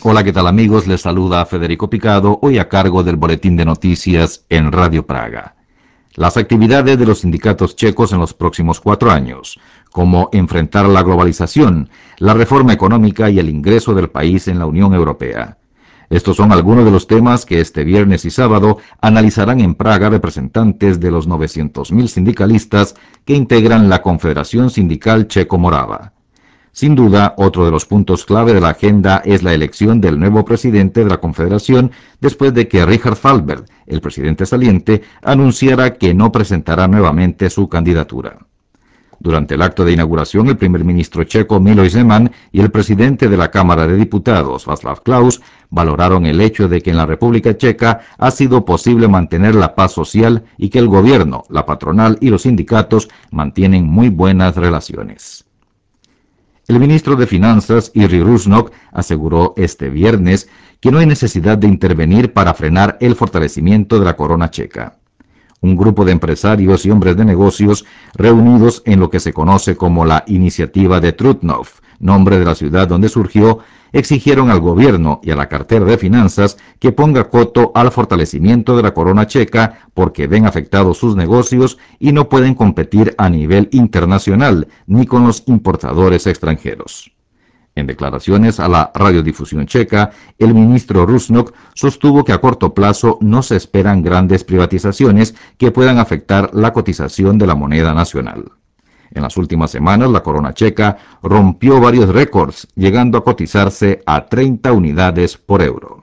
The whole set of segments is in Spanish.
Hola, ¿qué tal amigos? Les saluda Federico Picado, hoy a cargo del Boletín de Noticias en Radio Praga. Las actividades de los sindicatos checos en los próximos 4 años, cómo enfrentar la globalización, la reforma económica y el ingreso del país en la Unión Europea. Estos son algunos de los temas que este viernes y sábado analizarán en Praga representantes de los 900.000 sindicalistas que integran la Confederación Sindical Checo-Morava. Sin duda, otro de los puntos clave de la agenda es la elección del nuevo presidente de la Confederación después de que Richard Falber, el presidente saliente, anunciara que no presentará nuevamente su candidatura. Durante el acto de inauguración, el primer ministro checo Miloš Zeman y el presidente de la Cámara de Diputados, Václav Klaus, valoraron el hecho de que en la República Checa ha sido posible mantener la paz social y que el gobierno, la patronal y los sindicatos mantienen muy buenas relaciones. El ministro de Finanzas, Jiří Rusnok, aseguró este viernes que no hay necesidad de intervenir para frenar el fortalecimiento de la corona checa. Un grupo de empresarios y hombres de negocios reunidos en lo que se conoce como la Iniciativa de Trutnov, nombre de la ciudad donde surgió, exigieron al gobierno y a la cartera de finanzas que ponga coto al fortalecimiento de la corona checa porque ven afectados sus negocios y no pueden competir a nivel internacional ni con los importadores extranjeros. En declaraciones a la radiodifusión checa, el ministro Rusnok sostuvo que a corto plazo no se esperan grandes privatizaciones que puedan afectar la cotización de la moneda nacional. En las últimas semanas, la corona checa rompió varios récords, llegando a cotizarse a 30 unidades por euro.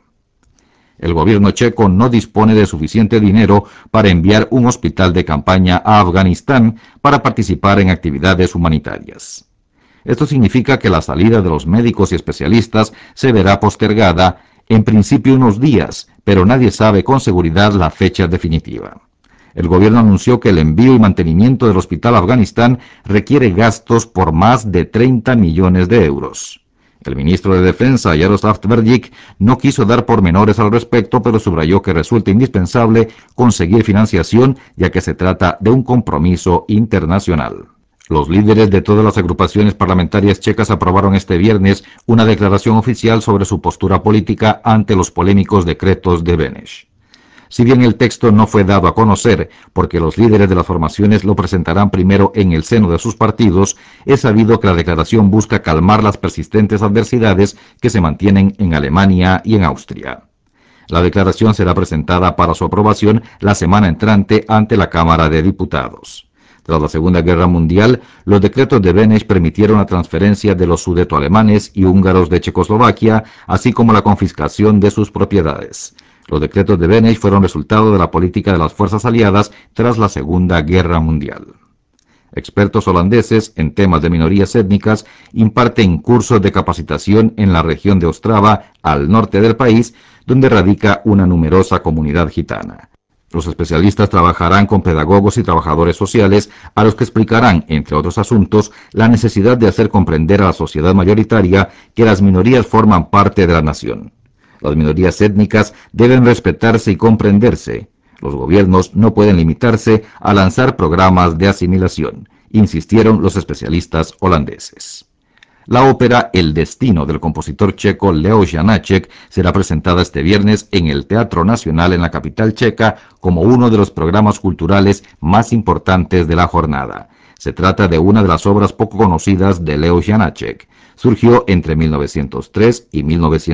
El gobierno checo no dispone de suficiente dinero para enviar un hospital de campaña a Afganistán para participar en actividades humanitarias. Esto significa que la salida de los médicos y especialistas se verá postergada, en principio unos días, pero nadie sabe con seguridad la fecha definitiva. El gobierno anunció que el envío y mantenimiento del hospital Afganistán requiere gastos por más de 30 millones de euros. El ministro de Defensa, Jaroslav Tvrdík, no quiso dar pormenores al respecto, pero subrayó que resulta indispensable conseguir financiación, ya que se trata de un compromiso internacional. Los líderes de todas las agrupaciones parlamentarias checas aprobaron este viernes una declaración oficial sobre su postura política ante los polémicos decretos de Beneš. Si bien el texto no fue dado a conocer, porque los líderes de las formaciones lo presentarán primero en el seno de sus partidos, es sabido que la declaración busca calmar las persistentes adversidades que se mantienen en Alemania y en Austria. La declaración será presentada para su aprobación la semana entrante ante la Cámara de Diputados. Tras la Segunda Guerra Mundial, los decretos de Beneš permitieron la transferencia de los sudetoalemanes y húngaros de Checoslovaquia, así como la confiscación de sus propiedades. Los decretos de Beneš fueron resultado de la política de las fuerzas aliadas tras la Segunda Guerra Mundial. Expertos holandeses en temas de minorías étnicas imparten cursos de capacitación en la región de Ostrava, al norte del país, donde radica una numerosa comunidad gitana. Los especialistas trabajarán con pedagogos y trabajadores sociales a los que explicarán, entre otros asuntos, la necesidad de hacer comprender a la sociedad mayoritaria que las minorías forman parte de la nación. Las minorías étnicas deben respetarse y comprenderse. Los gobiernos no pueden limitarse a lanzar programas de asimilación, insistieron los especialistas holandeses. La ópera El Destino del compositor checo Leoš Janáček será presentada este viernes en el Teatro Nacional en la capital checa como uno de los programas culturales más importantes de la jornada. Se trata de una de las obras poco conocidas de Leoš Janáček. Surgió entre 1903 y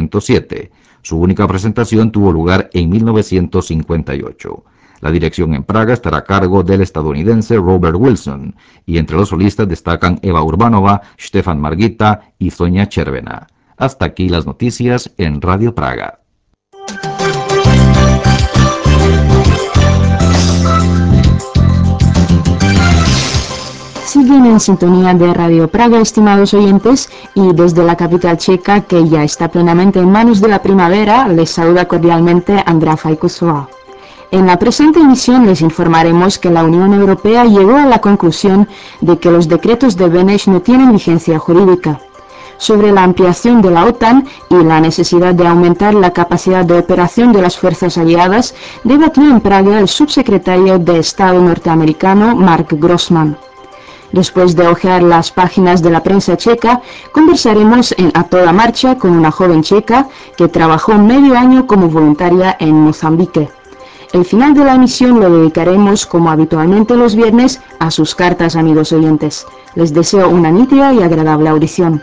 1907. Su única presentación tuvo lugar en 1958. La dirección en Praga estará a cargo del estadounidense Robert Wilson, y entre los solistas destacan Eva Urbanova, Stefan Margita y Sonia Chervena. Hasta aquí las noticias en Radio Praga. Siguen en sintonía de Radio Praga, estimados oyentes, y desde la capital checa, que ya está plenamente en manos de la primavera, les saluda cordialmente Andrea Fajkusova. En la presente emisión les informaremos que la Unión Europea llegó a la conclusión de que los decretos de Beneš no tienen vigencia jurídica. Sobre la ampliación de la OTAN y la necesidad de aumentar la capacidad de operación de las fuerzas aliadas, debatió en Praga el subsecretario de Estado norteamericano Mark Grossman. Después de hojear las páginas de la prensa checa, conversaremos en A Toda Marcha con una joven checa que trabajó medio año como voluntaria en Mozambique. El final de la emisión lo dedicaremos, como habitualmente los viernes, a sus cartas, amigos oyentes. Les deseo una nítida y agradable audición.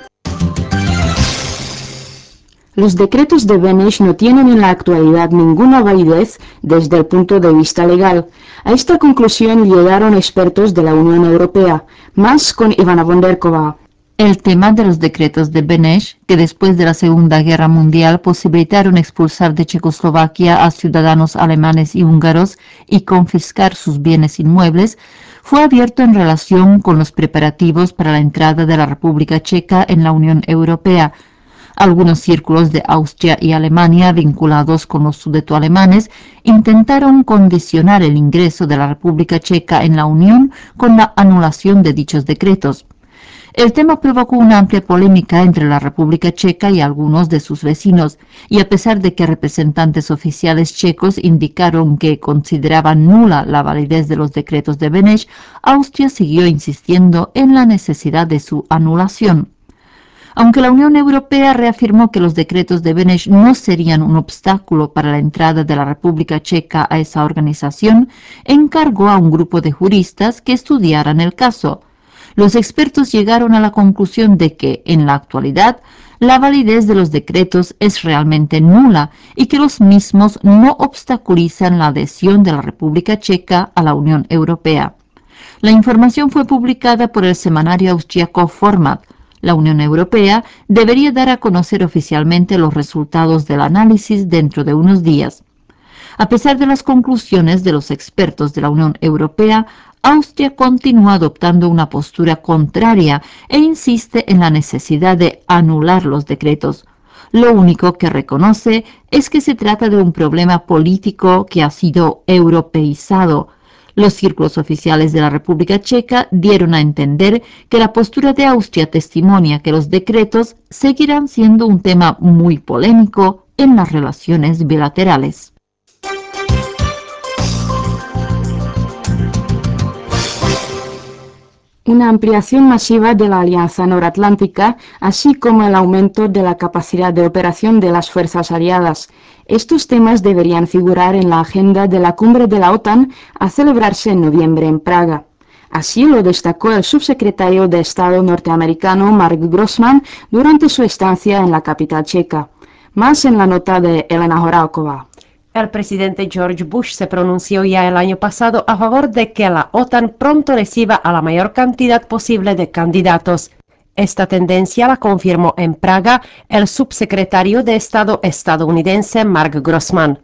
Los decretos de Beneš no tienen en la actualidad ninguna validez desde el punto de vista legal. A esta conclusión llegaron expertos de la Unión Europea, más con Ivana Bonderkova. El tema de los decretos de Beneš, que después de la Segunda Guerra Mundial posibilitaron expulsar de Checoslovaquia a ciudadanos alemanes y húngaros y confiscar sus bienes inmuebles, fue abierto en relación con los preparativos para la entrada de la República Checa en la Unión Europea. Algunos círculos de Austria y Alemania vinculados con los sudetoalemanes intentaron condicionar el ingreso de la República Checa en la Unión con la anulación de dichos decretos. El tema provocó una amplia polémica entre la República Checa y algunos de sus vecinos, y a pesar de que representantes oficiales checos indicaron que consideraban nula la validez de los decretos de Beneš, Austria siguió insistiendo en la necesidad de su anulación. Aunque la Unión Europea reafirmó que los decretos de Beneš no serían un obstáculo para la entrada de la República Checa a esa organización, encargó a un grupo de juristas que estudiaran el caso. Los expertos llegaron a la conclusión de que, en la actualidad, la validez de los decretos es realmente nula y que los mismos no obstaculizan la adhesión de la República Checa a la Unión Europea. La información fue publicada por el semanario austriaco Format. La Unión Europea debería dar a conocer oficialmente los resultados del análisis dentro de unos días. A pesar de las conclusiones de los expertos de la Unión Europea, Austria continúa adoptando una postura contraria e insiste en la necesidad de anular los decretos. Lo único que reconoce es que se trata de un problema político que ha sido europeizado. Los círculos oficiales de la República Checa dieron a entender que la postura de Austria testimonia que los decretos seguirán siendo un tema muy polémico en las relaciones bilaterales. Una ampliación masiva de la Alianza Noratlántica, así como el aumento de la capacidad de operación de las fuerzas aliadas. Estos temas deberían figurar en la agenda de la cumbre de la OTAN a celebrarse en noviembre en Praga. Así lo destacó el subsecretario de Estado norteamericano Mark Grossman durante su estancia en la capital checa. Más en la nota de Elena Horáková. El presidente George Bush se pronunció ya el año pasado a favor de que la OTAN pronto reciba a la mayor cantidad posible de candidatos. Esta tendencia la confirmó en Praga el subsecretario de Estado estadounidense Mark Grossman.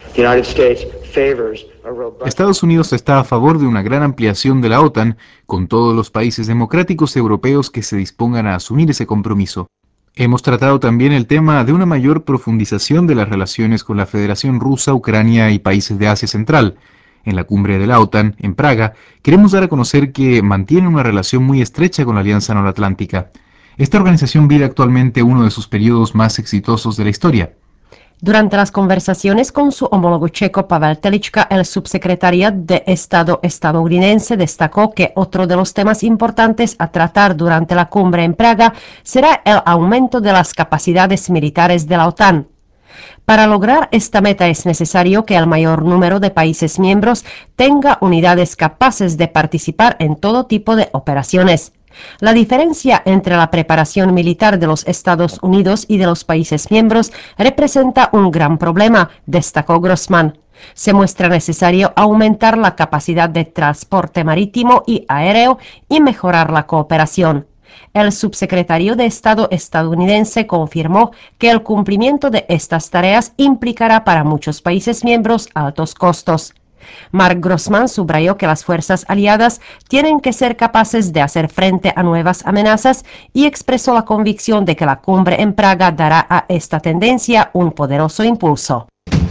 Estados Unidos está a favor de una gran ampliación de la OTAN con todos los países democráticos europeos que se dispongan a asumir ese compromiso. Hemos tratado también el tema de una mayor profundización de las relaciones con la Federación Rusa, Ucrania y países de Asia Central. En la cumbre de la OTAN, en Praga, queremos dar a conocer que mantiene una relación muy estrecha con la Alianza Noratlántica. Esta organización vive actualmente uno de sus periodos más exitosos de la historia. Durante las conversaciones con su homólogo checo Pavel Telička, el subsecretario de Estado estadounidense destacó que otro de los temas importantes a tratar durante la cumbre en Praga será el aumento de las capacidades militares de la OTAN. Para lograr esta meta es necesario que el mayor número de países miembros tenga unidades capaces de participar en todo tipo de operaciones. La diferencia entre la preparación militar de los Estados Unidos y de los países miembros representa un gran problema, destacó Grossman. Se muestra necesario aumentar la capacidad de transporte marítimo y aéreo y mejorar la cooperación. El subsecretario de Estado estadounidense confirmó que el cumplimiento de estas tareas implicará para muchos países miembros altos costos. Mark Grossman subrayó que las fuerzas aliadas tienen que ser capaces de hacer frente a nuevas amenazas y expresó la convicción de que la cumbre en Praga dará a esta tendencia un poderoso impulso.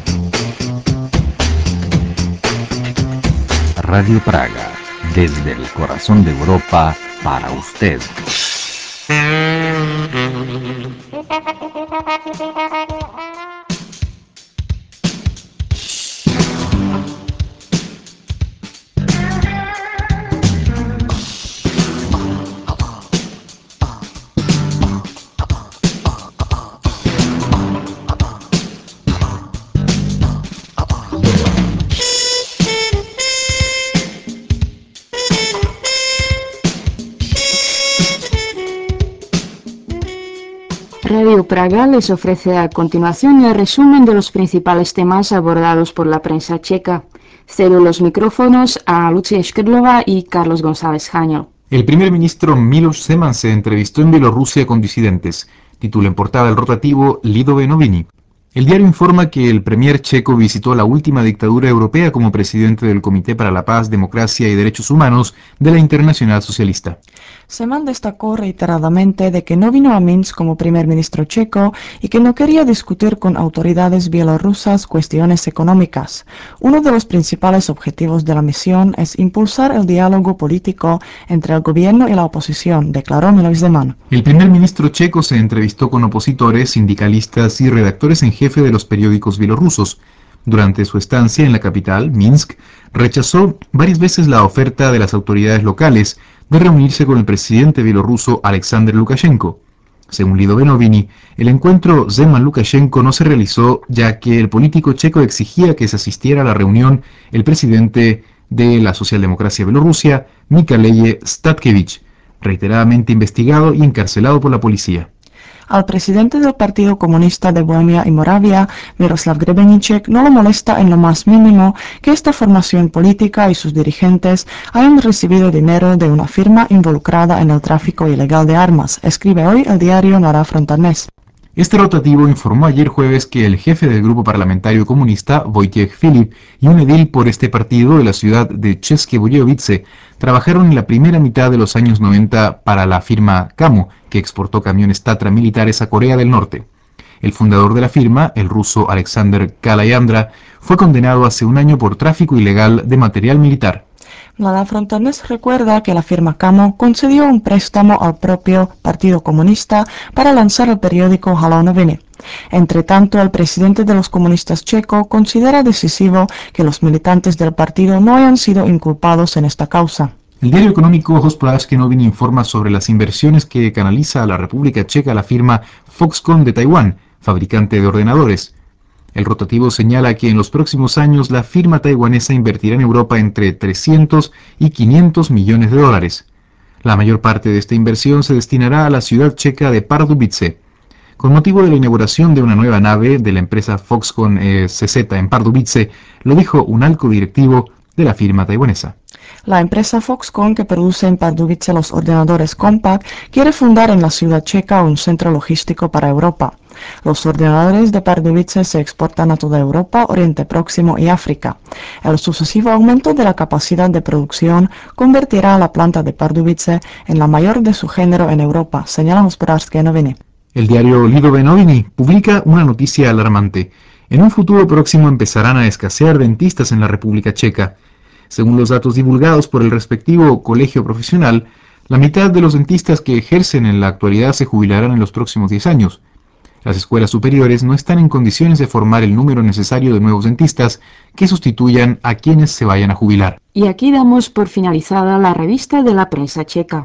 Radio Praga, desde el corazón de Europa, para usted. Radio Praga les ofrece a continuación el resumen de los principales temas abordados por la prensa checa. Cedo los micrófonos a Lucia Škrlova y Carlos González Jaño. El primer ministro Miloš Zeman se entrevistó en Bielorrusia con disidentes. Titula en portada el rotativo Lidové Noviny. El diario informa que el premier checo visitó la última dictadura europea como presidente del Comité para la Paz, Democracia y Derechos Humanos de la Internacional Socialista. Zeman destacó reiteradamente de que no vino a Minsk como primer ministro checo y que no quería discutir con autoridades bielorrusas cuestiones económicas. Uno de los principales objetivos de la misión es impulsar el diálogo político entre el gobierno y la oposición, declaró Miloš Zeman. El primer ministro checo se entrevistó con opositores, sindicalistas y redactores en jefe de los periódicos bielorrusos. Durante su estancia en la capital, Minsk, rechazó varias veces la oferta de las autoridades locales de reunirse con el presidente bielorruso Alexander Lukashenko. Según Lidové Noviny, el encuentro Zeman-Lukashenko no se realizó ya que el político checo exigía que se asistiera a la reunión el presidente de la socialdemocracia bielorrusia, Mikhail Statkevich, reiteradamente investigado y encarcelado por la policía. Al presidente del Partido Comunista de Bohemia y Moravia, Miroslav Grebeníček, no le molesta en lo más mínimo que esta formación política y sus dirigentes hayan recibido dinero de una firma involucrada en el tráfico ilegal de armas, escribe hoy el diario Nora Frontanés. Este rotativo informó ayer jueves que el jefe del grupo parlamentario comunista, Wojciech Filip, y un edil por este partido de la ciudad de České Budějovice trabajaron en la primera mitad de los años 90 para la firma Camo, que exportó camiones Tatra militares a Corea del Norte. El fundador de la firma, el ruso Alexander Kalayandra, fue condenado hace un año por tráfico ilegal de material militar. Nora Frontanés recuerda que la firma Camo concedió un préstamo al propio Partido Comunista para lanzar el periódico Halo Noviny. Entre tanto, el presidente de los comunistas checo considera decisivo que los militantes del partido no hayan sido inculpados en esta causa. El diario económico Hospodářské noviny informa sobre las inversiones que canaliza a la República Checa la firma Foxconn de Taiwán, fabricante de ordenadores. El rotativo señala que en los próximos años la firma taiwanesa invertirá en Europa entre 300 y 500 millones de dólares. La mayor parte de esta inversión se destinará a la ciudad checa de Pardubice. Con motivo de la inauguración de una nueva nave de la empresa Foxconn CZ en Pardubice, lo dijo un alto directivo de la firma taiwanesa. La empresa Foxconn, que produce en Pardubice los ordenadores Compaq, quiere fundar en la ciudad checa un centro logístico para Europa. Los ordenadores de Pardubice se exportan a toda Europa, Oriente Próximo y África. El sucesivo aumento de la capacidad de producción convertirá a la planta de Pardubice en la mayor de su género en Europa, señala Hospodářské noviny. El diario Lidové Noviny publica una noticia alarmante. En un futuro próximo empezarán a escasear dentistas en la República Checa. Según los datos divulgados por el respectivo colegio profesional, la mitad de los dentistas que ejercen en la actualidad se jubilarán en los próximos 10 años. Las escuelas superiores no están en condiciones de formar el número necesario de nuevos dentistas que sustituyan a quienes se vayan a jubilar. Y aquí damos por finalizada la revista de la prensa checa.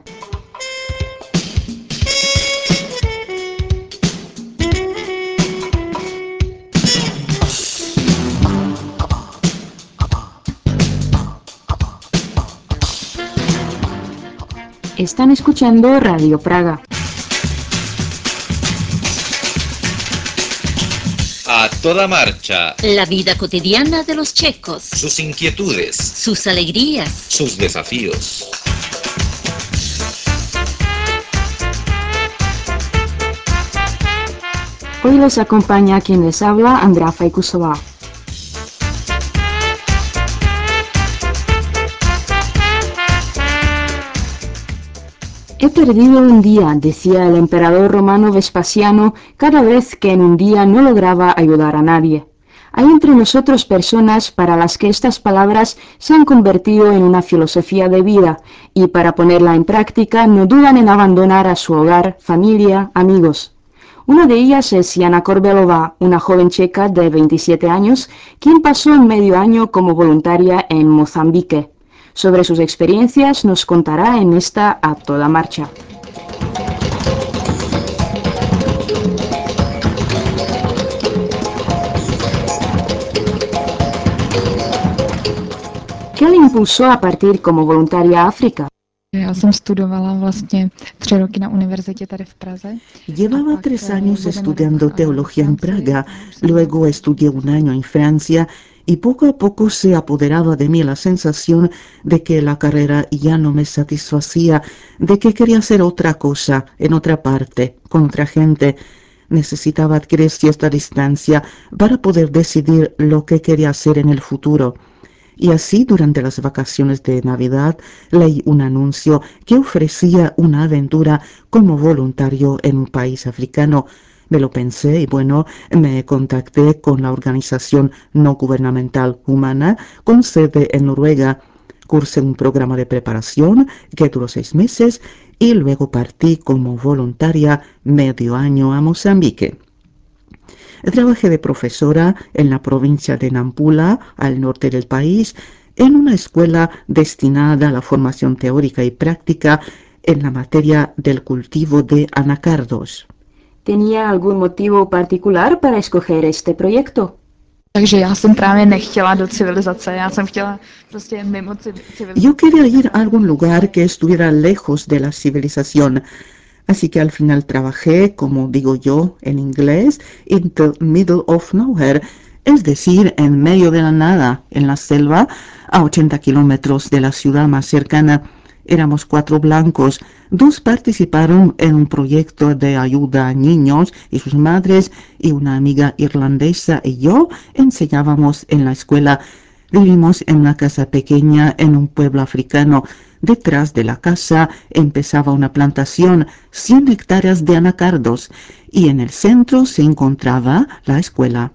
Están escuchando Radio Praga. A toda marcha, La vida cotidiana de los checos, sus inquietudes, sus alegrías. sus desafíos. Hoy les acompaña quien les habla, Andrea Faikusova. He perdido un día, decía el emperador romano Vespasiano cada vez que en un día no lograba ayudar a nadie. Hay entre nosotros personas para las que estas palabras se han convertido en una filosofía de vida y para ponerla en práctica no dudan en abandonar a su hogar, familia, amigos. Una de ellas es Jana Korbelova, una joven checa de 27 años, quien pasó un medio año como voluntaria en Mozambique. Sobre sus experiencias nos contará en esta A Toda Marcha. ¿Qué le impulsó a partir como voluntaria a África? Já jsem studovala vlastně 3 roky na univerzitě tady v Praze. Llevaba 3 años estudiando teología en Praga, luego estudié un año en Francia y poco a poco se apoderaba de mí la sensación de que la carrera ya no me satisfacía, de que quería hacer otra cosa, en otra parte, con otra gente. Necesitaba adquirir cierta distancia para poder decidir lo que quería hacer en el futuro. Y así, durante las vacaciones de Navidad, leí un anuncio que ofrecía una aventura como voluntario en un país africano. Me lo pensé y bueno, me contacté con la organización no gubernamental Humana con sede en Noruega. Cursé un programa de preparación que duró 6 meses y luego partí como voluntaria medio año a Mozambique. Trabajé de profesora en la provincia de Nampula, al norte del país, en una escuela destinada a la formación teórica y práctica en la materia del cultivo de anacardos. ¿Tenía algún motivo particular para escoger este proyecto? Takže já jsem právě nechtěla do civilizace, já jsem chtěla prostě mimo civilizaci. Yo quería ir a algún lugar que estuviera lejos de la civilización. Así que al final trabajé, como digo yo en inglés, in the middle of nowhere, es decir, en medio de la nada, en la selva, a 80 kilómetros de la ciudad más cercana. Éramos 4 blancos. 2 participaron en un proyecto de ayuda a niños y sus madres, y una amiga irlandesa y yo enseñábamos en la escuela. Vivimos en una casa pequeña en un pueblo africano. Detrás de la casa empezaba una plantación, 100 hectáreas de anacardos, y en el centro se encontraba la escuela.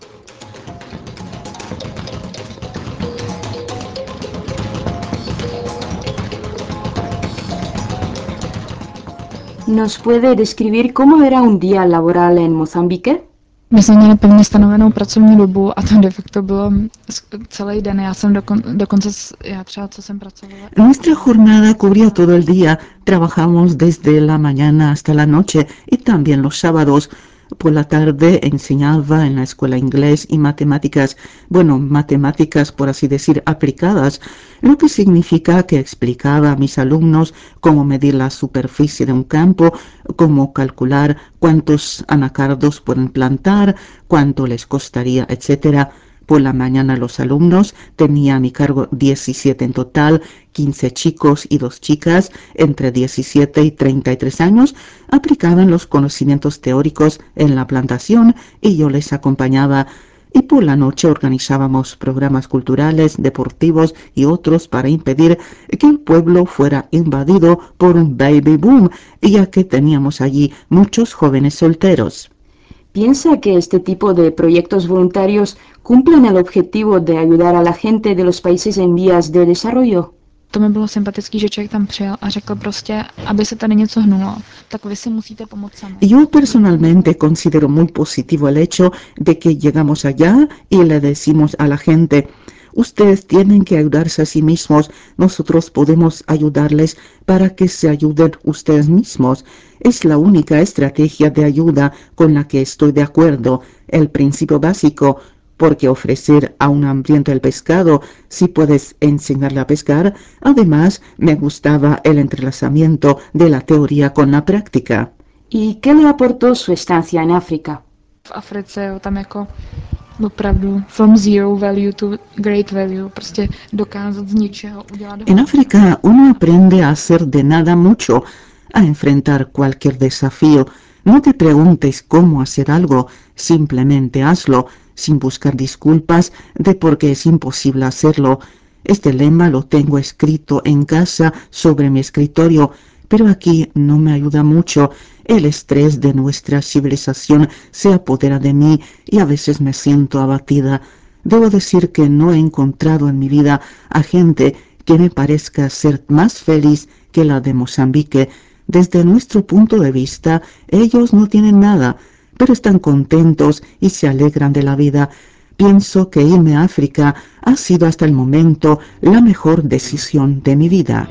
¿Nos puede describir cómo era un día laboral en Mozambique? My jsme měli pevně stanovenou pracovní dobu a to de facto bylo celý den. Já jsem dokonce, já třeba co jsem pracovala. Nuestra jornada cubría todo el día. Trabajamos desde la mañana hasta la noche y también los sábados. Por la tarde enseñaba en la escuela inglés y matemáticas, bueno, matemáticas por así decir aplicadas, lo que significa que explicaba a mis alumnos cómo medir la superficie de un campo, cómo calcular cuántos anacardos pueden plantar, cuánto les costaría, etcétera. Por la mañana los alumnos, tenía a mi cargo 17 en total, 15 chicos y 2 chicas, entre 17 y 33 años, aplicaban los conocimientos teóricos en la plantación y yo les acompañaba. Y por la noche organizábamos programas culturales, deportivos y otros para impedir que el pueblo fuera invadido por un baby boom, ya que teníamos allí muchos jóvenes solteros. ¿Piensa que este tipo de proyectos voluntarios cumplen el objetivo de ayudar a la gente de los países en vías de desarrollo? To mi bylo sympatický, že člověk tam přijel a řekl prostě, aby se tady něco hnulo, tak vy si musíte pomoct sami. Yo personalmente considero muy positivo el hecho de que llegamos allá y le decimos a la gente: ustedes tienen que ayudarse a sí mismos, nosotros podemos ayudarles para que se ayuden ustedes mismos. Es la única estrategia de ayuda con la que estoy de acuerdo, el principio básico, porque ofrecer a un hambriento el pescado si puedes enseñarle a pescar. Además, me gustaba el entrelazamiento de la teoría con la práctica. ¿Y qué le aportó su estancia en África? V Africe, jo, tam jako opravdu from zero value to great value, prostě dokázat z ničeho udělat. En África uno aprende a hacer de nada mucho, a enfrentar cualquier desafío. No te preguntes cómo hacer algo, simplemente hazlo, sin buscar disculpas de por qué es imposible hacerlo. Este lema lo tengo escrito en casa sobre mi escritorio, pero aquí no me ayuda mucho. El estrés de nuestra civilización se apodera de mí y a veces me siento abatida. Debo decir que no he encontrado en mi vida a gente que me parezca ser más feliz que la de Mozambique. Desde nuestro punto de vista, ellos no tienen nada, pero están contentos y se alegran de la vida. Pienso que irme a África ha sido hasta el momento la mejor decisión de mi vida.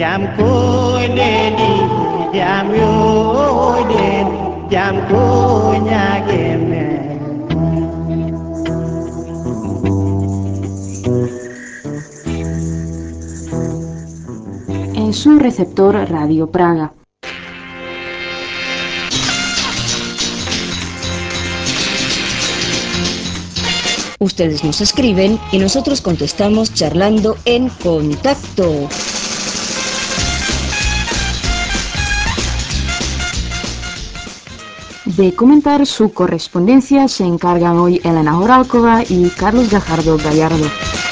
Es un receptor Radio Praga. Ustedes nos escriben y nosotros contestamos charlando en contacto. De comentar su correspondencia se encargan hoy Elena Horálkova y Carlos Gajardo Gallardo.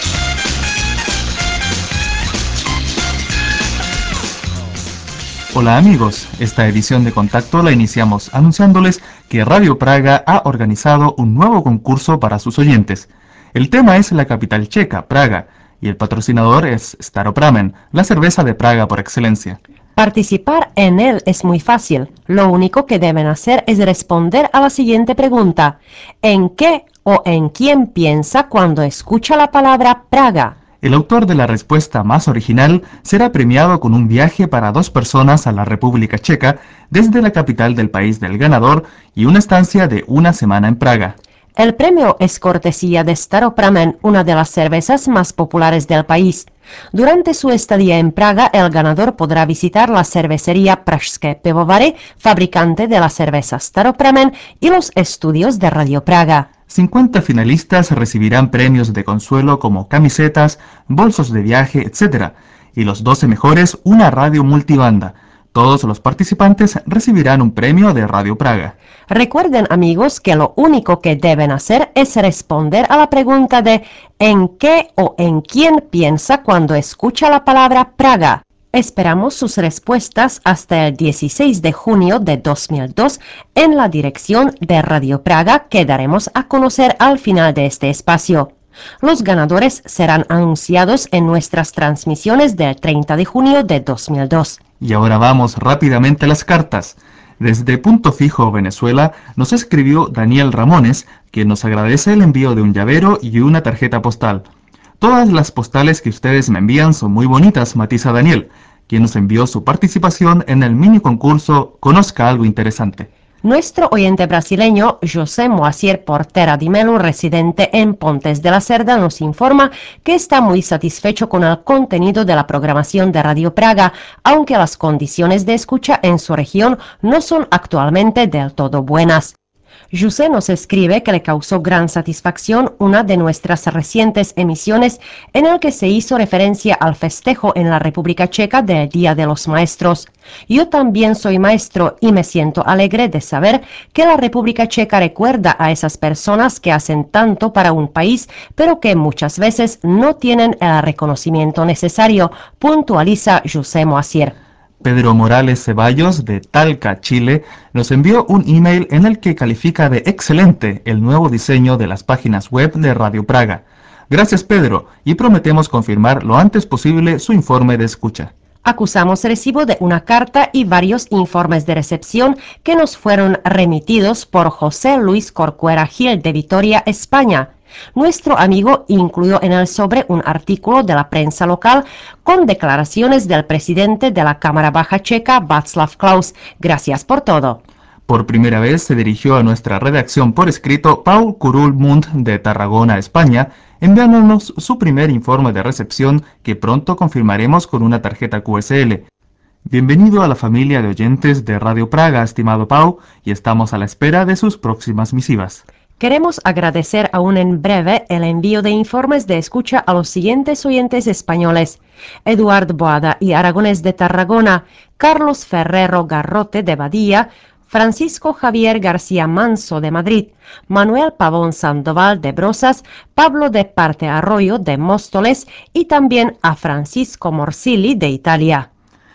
Hola amigos, esta edición de Contacto la iniciamos anunciándoles que Radio Praga ha organizado un nuevo concurso para sus oyentes. El tema es la capital checa, Praga, y el patrocinador es Staropramen, la cerveza de Praga por excelencia. Participar en él es muy fácil. Lo único que deben hacer es responder a la siguiente pregunta. ¿En qué o en quién piensa cuando escucha la palabra Praga? El autor de la respuesta más original será premiado con un viaje para 2 personas a la República Checa desde la capital del país del ganador y una estancia de 1 semana en Praga. El premio es cortesía de Staropramen, una de las cervezas más populares del país. Durante su estadía en Praga, el ganador podrá visitar la cervecería Pražské pivovary, fabricante de la cerveza Staropramen, y los estudios de Radio Praga. 50 finalistas recibirán premios de consuelo como camisetas, bolsos de viaje, etc. Y los 12 mejores una radio multibanda. Todos los participantes recibirán un premio de Radio Praga. Recuerden, amigos, que lo único que deben hacer es responder a la pregunta de ¿en qué o en quién piensa cuando escucha la palabra Praga? Esperamos sus respuestas hasta el 16 de junio de 2002 en la dirección de Radio Praga que daremos a conocer al final de este espacio. Los ganadores serán anunciados en nuestras transmisiones del 30 de junio de 2002. Y ahora vamos rápidamente a las cartas. Desde Punto Fijo, Venezuela, nos escribió Daniel Ramones, quien nos agradece el envío de un llavero y una tarjeta postal. Todas las postales que ustedes me envían son muy bonitas, matiza Daniel, quien nos envió su participación en el mini concurso Conozca algo interesante. Nuestro oyente brasileño, José Moacir Portera di Melo, residente en Pontes de la Cerda, nos informa que está muy satisfecho con el contenido de la programación de Radio Praga, aunque las condiciones de escucha en su región no son actualmente del todo buenas. José nos escribe que le causó gran satisfacción una de nuestras recientes emisiones en el que se hizo referencia al festejo en la República Checa del Día de los Maestros. Yo también soy maestro y me siento alegre de saber que la República Checa recuerda a esas personas que hacen tanto para un país, pero que muchas veces no tienen el reconocimiento necesario, puntualiza José Moacir. Pedro Morales Ceballos, de Talca, Chile, nos envió un email en el que califica de excelente el nuevo diseño de las páginas web de Radio Praga. Gracias, Pedro, y prometemos confirmar lo antes posible su informe de escucha. Acusamos recibo de una carta y varios informes de recepción que nos fueron remitidos por José Luis Corcuera Gil de Vitoria, España. Nuestro amigo incluyó en el sobre un artículo de la prensa local con declaraciones del presidente de la Cámara Baja Checa, Václav Klaus. Gracias por todo. Por primera vez se dirigió a nuestra redacción por escrito Paul Curul-Munt de Tarragona, España, enviándonos su primer informe de recepción que pronto confirmaremos con una tarjeta QSL. Bienvenido a la familia de oyentes de Radio Praga, estimado Pau, y estamos a la espera de sus próximas misivas. Queremos agradecer aún en breve el envío de informes de escucha a los siguientes oyentes españoles: Eduard Boada y Aragonés de Tarragona, Carlos Ferrero Garrote de Badía, Francisco Javier García Manso de Madrid, Manuel Pavón Sandoval de Brozas, Pablo de Parte Arroyo de Móstoles y también a Francisco Morsilli de Italia.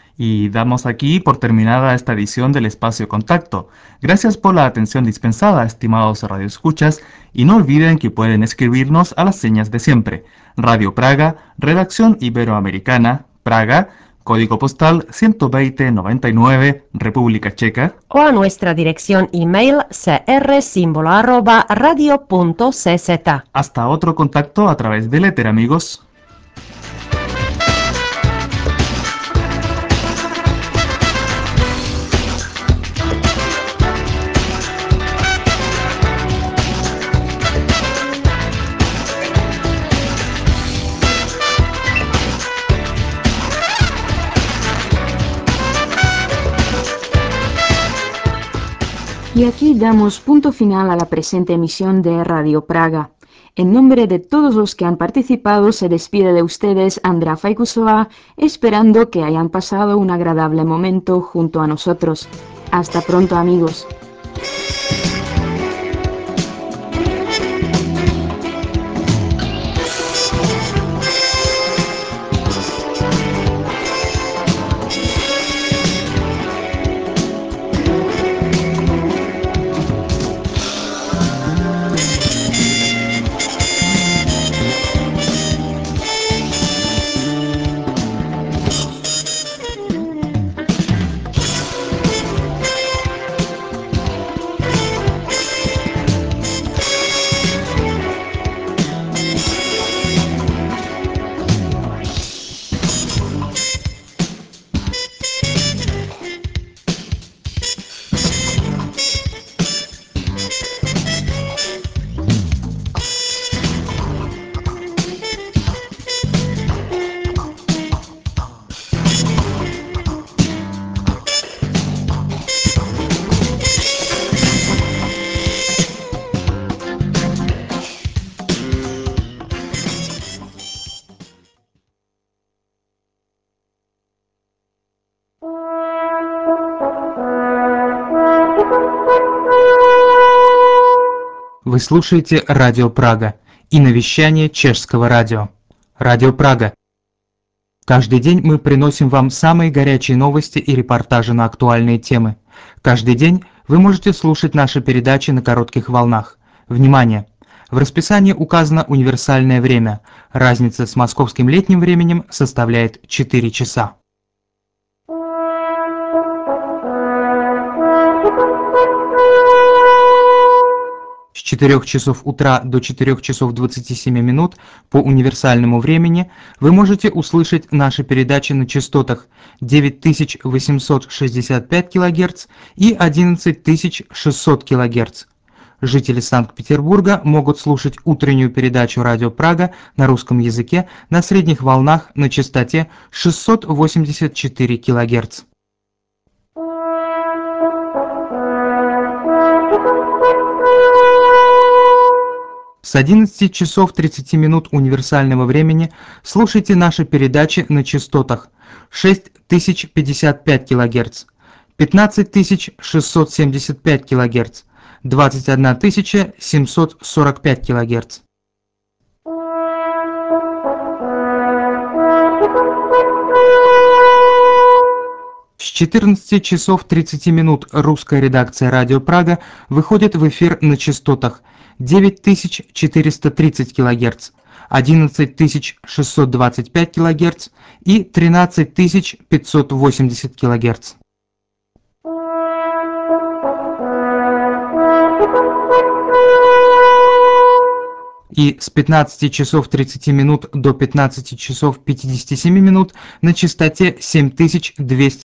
Y damos aquí por terminada esta edición del Espacio Contacto. Gracias por la atención dispensada, estimados radioescuchas, y no olviden que pueden escribirnos a las señas de siempre. Radio Praga, Redacción Iberoamericana, Praga, Código Postal 12099, República Checa. O a nuestra dirección email cr@radio.cz. Hasta otro contacto a través del éter, amigos. Y aquí damos punto final a la presente emisión de Radio Praga. En nombre de todos los que han participado, se despide de ustedes Andrea Faikusova, esperando que hayan pasado un agradable momento junto a nosotros. Hasta pronto, amigos. Вы слушаете Радио Прага и навещание чешского радио. Радио Прага. Каждый день мы приносим вам самые горячие новости и репортажи на актуальные темы. Каждый день вы можете слушать наши передачи на коротких волнах. Внимание! В расписании указано универсальное время. Разница с московским летним временем составляет 4 часа. С 4 часов утра до 4 часов 27 минут по универсальному времени вы можете услышать наши передачи на частотах 9865 кГц и 11600 кГц. Жители Санкт-Петербурга могут слушать утреннюю передачу «Радио Прага» на русском языке на средних волнах на частоте 684 кГц. С 11 часов 30 минут универсального времени слушайте наши передачи на частотах 6055 кГц, 15675 кГц, 21745 кГц. С 14 часов 30 минут русская редакция «Радио Прага» выходит в эфир на частотах 9430 кГц, 11625 кГц и 13580 кГц. И с 15 часов 30 минут до 15 часов 57 минут на частоте 7200